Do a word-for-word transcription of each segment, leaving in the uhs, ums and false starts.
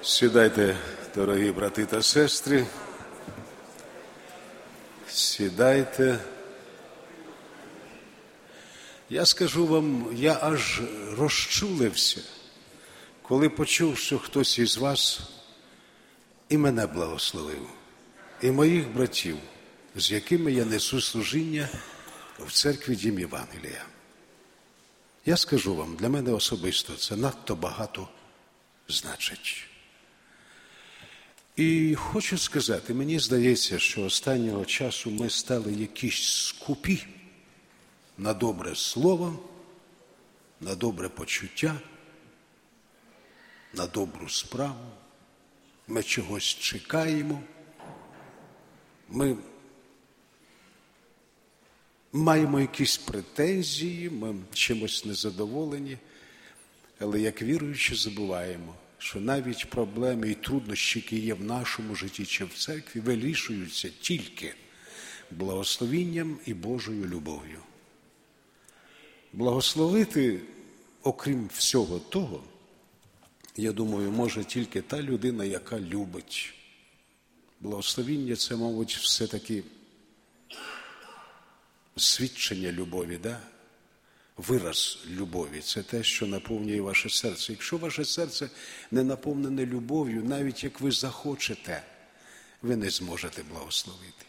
Сідайте, дорогі брати та сестри, сідайте. Я скажу вам, я аж розчулився, коли почув, що хтось із вас і мене благословив, і моїх братів, з якими я несу служіння в церкві Дім Євангелія. Я скажу вам, для мене особисто це надто багато значить. І хочу сказати, мені здається, що останнього часу ми стали якісь скупі на добре слово, на добре почуття, на добру справу. Ми чогось чекаємо, ми маємо якісь претензії, ми чимось незадоволені, але як віруючі забуваємо, що навіть проблеми і труднощі, які є в нашому житті чи в церкві, вирішуються тільки благословінням і Божою любов'ю. Благословити, окрім всього того, я думаю, може тільки та людина, яка любить. Благословіння – це, мабуть, все-таки свідчення любові, да? Вираз любові. Це те, що наповнює ваше серце. Якщо ваше серце не наповнене любов'ю, навіть як ви захочете, ви не зможете благословити.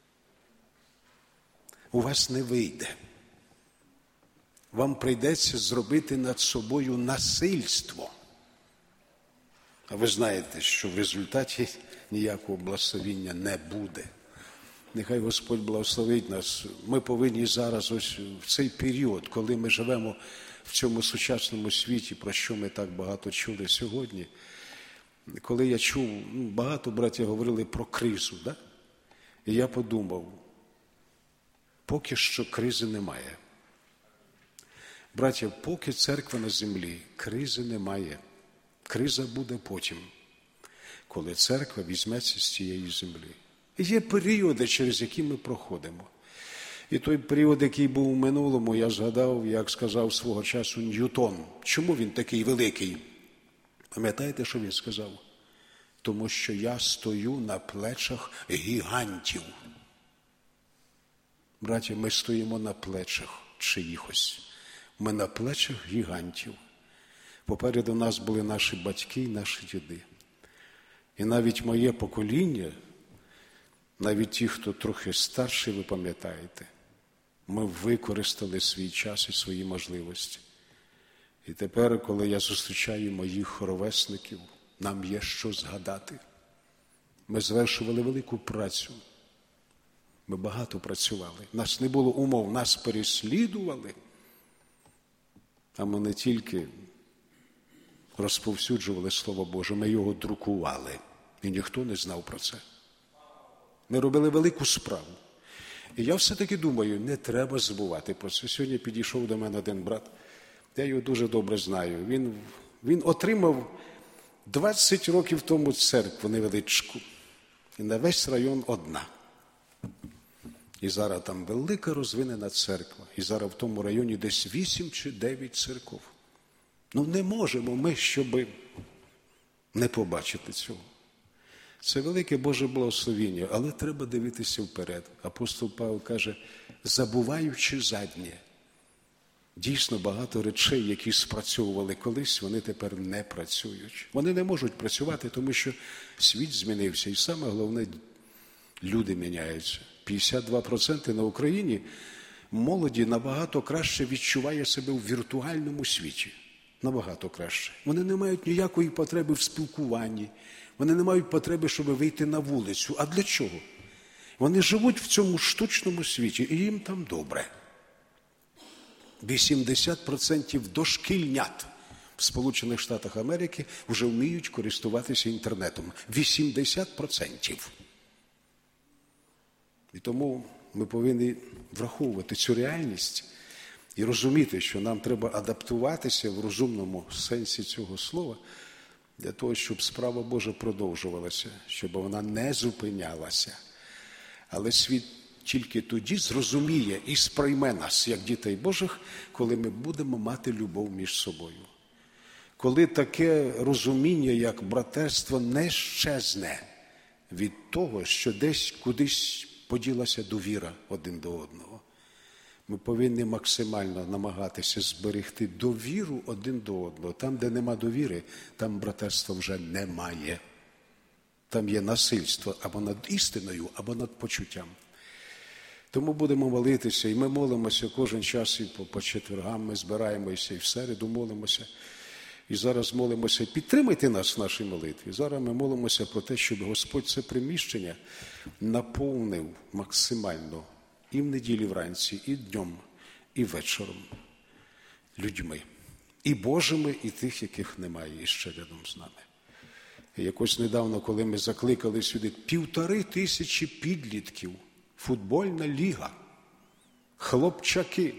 У вас не вийде. Вам прийдеться зробити над собою насильство. А ви знаєте, що в результаті ніякого благословіння не буде. Нехай Господь благословить нас. Ми повинні зараз ось в цей період, коли ми живемо в цьому сучасному світі, про що ми так багато чули сьогодні. Коли я чув, багато братів говорили про кризу, да? І я подумав, поки що кризи немає. Браття, поки церква на землі, кризи немає. Криза буде потім, коли церква візьметься з цієї землі. І є періоди, через які ми проходимо. І той період, який був у минулому, я згадав, як сказав свого часу Ньютон. Чому він такий великий? Пам'ятаєте, що він сказав? Тому що я стою на плечах гігантів. Браті, ми стоїмо на плечах чиїхось. Ми на плечах гігантів. Попереду нас були наші батьки і наші діди. І навіть моє покоління, навіть ті, хто трохи старший, ви пам'ятаєте, ми використали свій час і свої можливості. І тепер, коли я зустрічаю моїх ровесників, нам є що згадати. Ми звершували велику працю. Ми багато працювали. Нас не було умов, нас переслідували. А ми не тільки розповсюджували Слово Боже, ми його друкували. І ніхто не знав про це. Ми робили велику справу. І я все-таки думаю, не треба забувати про це. Сьогодні підійшов до мене один брат, я його дуже добре знаю. Він, він отримав двадцять років тому церкву невеличку. І на весь район одна. І зараз там велика розвинена церква. І зараз в тому районі десь вісім чи дев'ять церков. Ну не можемо ми, щоб не побачити цього. Це велике Боже благословіння, але треба дивитися вперед. Апостол Павло каже, забуваючи заднє. Дійсно, багато речей, які спрацьовували колись, вони тепер не працюють. Вони не можуть працювати, тому що світ змінився. І саме головне, люди міняються. п'ятдесят два відсотки на Україні молоді набагато краще відчуває себе в віртуальному світі. Набагато краще. Вони не мають ніякої потреби в спілкуванні. Вони не мають потреби, щоб вийти на вулицю. А для чого? Вони живуть в цьому штучному світі, і їм там добре. вісімдесят відсотків дошкільнят в Сполучених Штатах Америки вже вміють користуватися інтернетом. вісімдесят відсотків. І тому ми повинні враховувати цю реальність і розуміти, що нам треба адаптуватися в розумному сенсі цього слова, для того, щоб справа Божа продовжувалася, щоб вона не зупинялася. Але світ тільки тоді зрозуміє і сприйме нас, як дітей Божих, коли ми будемо мати любов між собою. коли таке розуміння, як братерство, не щезне від того, що десь кудись поділася довіра один до одного. Ми повинні максимально намагатися зберегти довіру один до одного. Там, де нема довіри, там братерства вже немає. Там є насильство або над істиною, або над почуттям. Тому будемо молитися, і ми молимося кожен час, і по, по четвергам ми збираємося, і в середу молимося. І зараз молимося, підтримайте нас в нашій молитві. Зараз ми молимося про те, щоб Господь це приміщення наповнив максимально і в неділі вранці, і днем, і вечором людьми. І Божими, і тих, яких немає іще рядом з нами. І якось недавно, коли ми закликали сюди півтори тисячі підлітків, футбольна ліга, хлопчаки,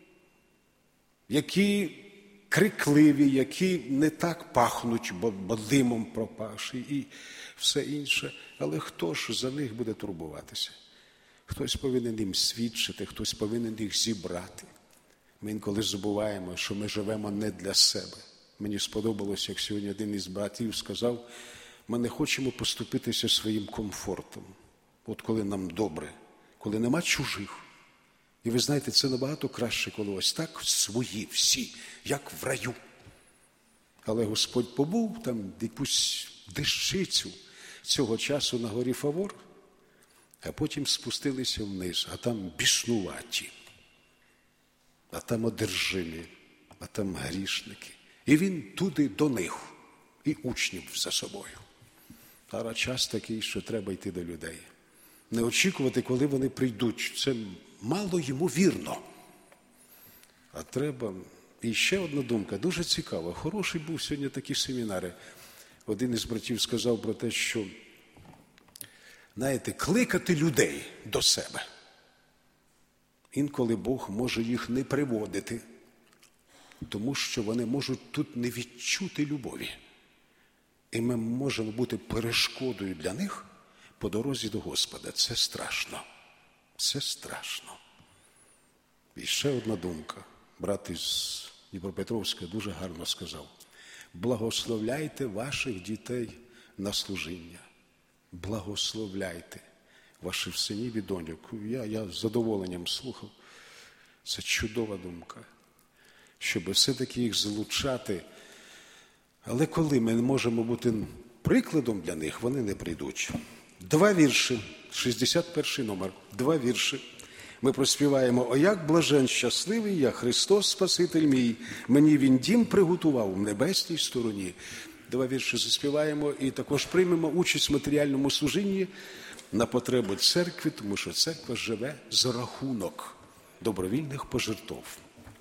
які крикливі, які не так пахнуть, бо, бо димом пропавши і все інше. Але хто ж за них буде турбуватися? Хтось повинен їм свідчити, хтось повинен їх зібрати. Ми інколи забуваємо, що ми живемо не для себе. Мені сподобалось, як сьогодні один із братів сказав, ми не хочемо поступитися своїм комфортом. От коли нам добре, коли нема чужих. І ви знаєте, це набагато краще, коли ось так свої всі, як в раю. Але Господь побув там якусь дещицю цього часу на горі Фавор, а потім спустилися вниз, а там біснуваті, а там одержимі, а там грішники. І він туди до них, і учнів за собою. Зараз час такий, що треба йти до людей. Не очікувати, коли вони прийдуть. Це мало ймовірно. А треба... І ще одна думка, дуже цікава. Хороший був сьогодні такі семінари. Один із братів сказав про те, що, знаєте, кликати людей до себе. Інколи Бог може їх не приводити, тому що вони можуть тут не відчути любові. І ми можемо бути перешкодою для них по дорозі до Господа. Це страшно. Це страшно. І ще одна думка. Брат із Дніпропетровська дуже гарно сказав. Благословляйте ваших дітей на служіння. Благословляйте ваших синів і доньок. Я, я з задоволенням слухав. Це чудова думка. Щоб все-таки їх залучати. Але коли ми не можемо бути прикладом для них, вони не прийдуть. Два вірші, шістдесят перший номер, два вірші. Ми проспіваємо «О, як блажен щасливий я, Христос Спаситель мій, мені Він дім приготував в небесній стороні». Два вірші заспіваємо і також приймемо участь в матеріальному служінні на потребу церкви, тому що церква живе за рахунок добровільних пожертв.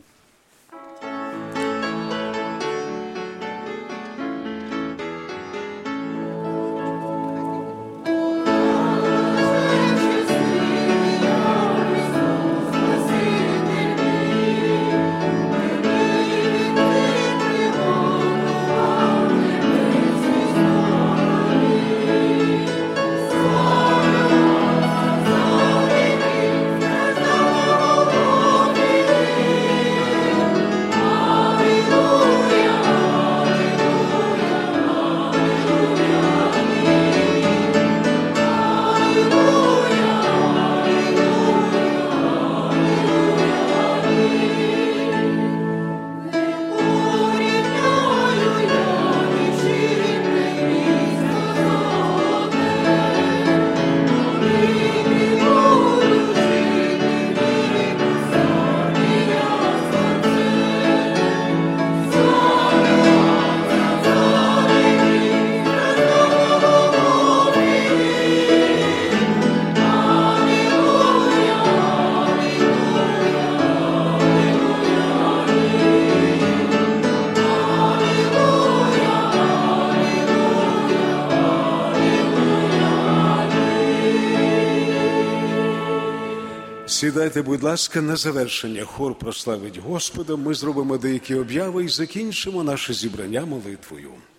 Сідайте, будь ласка, на завершення. Хор прославить Господа. Ми зробимо деякі обяви і закінчимо наше зібрання молитвою.